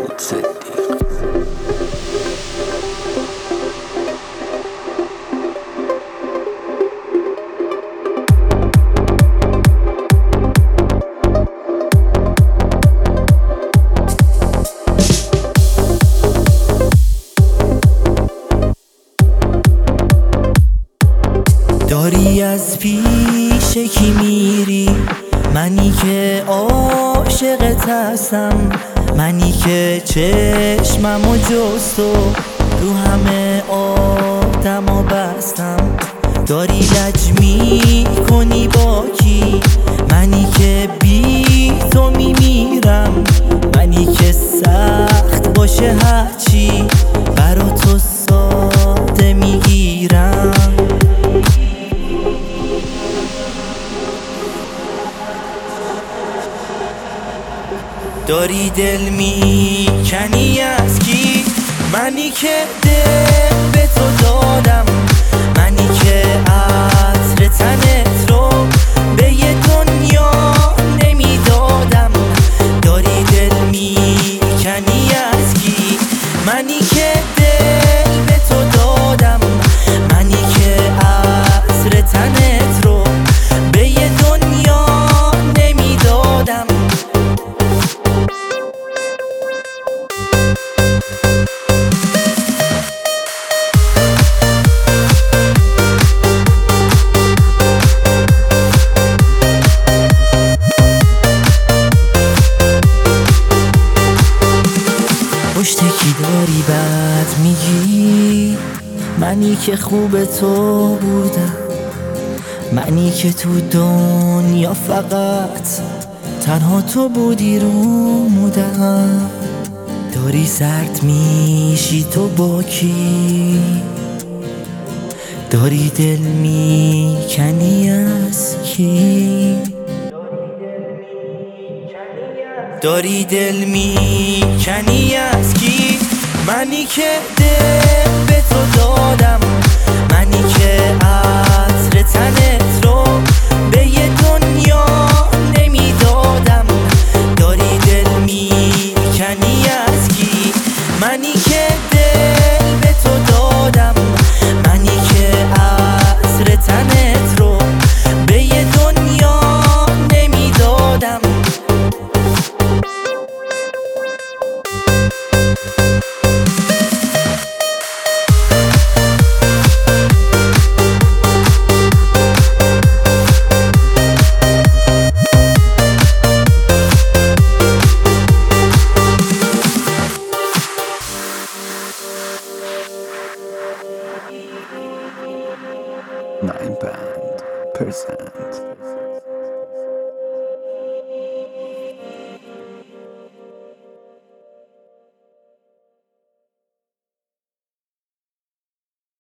مسعود صدیق. داری از پیش کی میری؟ منی که عاشقت هستم، منی که چشممو جز تو رو همه آدما بستم. داری لج میکنی با کی؟ منی که بی تو میمیرم، منی که سخت باشه هرچی برا تو ساده میگیرم. داری دل میکنی از کی؟ منی که دل به تو دادم، منی که عطر تنت رو به یه دنیا نمیدادم. داری دل میکنی از کی؟ منی که دل به تو دادم، منی که عطر تنت رو به یه دنیا نمیدادم. پشت کی داری بد میگی؟ منی که خوب تو بودم، منی که تو دنیا فقط تنها تو بودی رو مودم. داری سرد میشی تو با کی؟ داری دل میکنی از کی؟ داری دل میکنی از کی؟ منی که دل به تو دادم، منی که عطر تنت رو به یه دنیا نمیدادم. داری دل میکنی از کی؟ منی که دل به تو دادم، منی که عطر تنت رو به یه دنیا نمیدادم. Nine Band present.